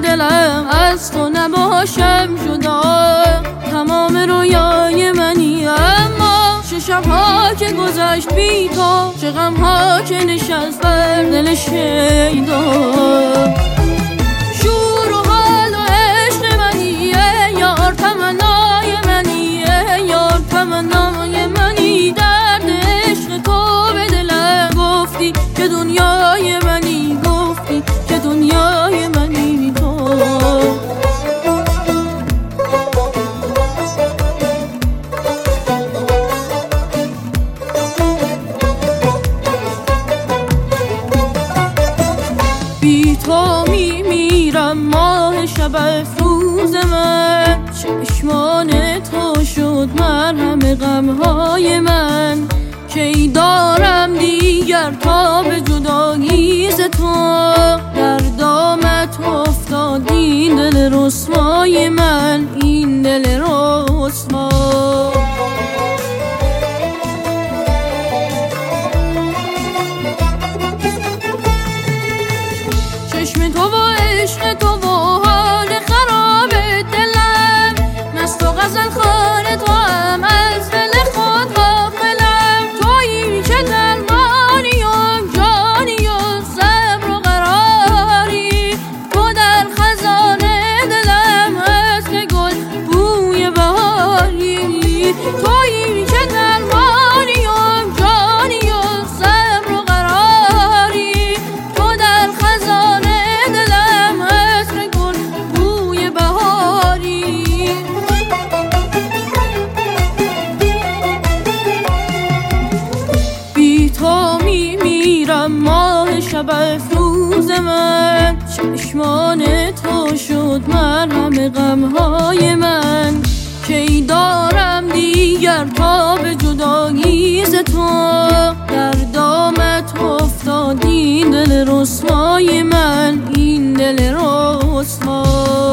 دلم از تو نباشم جدا، تمام رویای منی. اما چه شبها که گذشت بی تو، چه غمها که نشست بر دل شیدا. شور و حال و عشق منی ای یار، تمنای منی ای یار، تمنای منی. درد عشق تو به دلم گفتی که دنیای منی، گفتی که دنیای منی تو. بی تو میمیرم ماه شب افروز من، چشمان تو شد مرهم غمهای من. کی دارم دیگر تا به جدایی ز تو، در دامت افتاد این دل رسوای من، این دل رسوا. چشم تو و عشق تو و حال خراب دلم، مست و غزل خوار تو هم از دل خود غافلم. تویی که درمانی و جانی و صبر و قراری، تو در خزانه دلم هست که گل بوی بهاری. تویی که درمانی و جانی و صبر و قراری، تو در خزانه دلم هست که گل بوی بهاری. بی تو میمیرم ماه شب افروز من، چشمان تو شد مرهم غمهای من. کی دارم دیگر تا به جدایی ز تو، در دامت افتاد این دل رسوای من، این دل رسوا.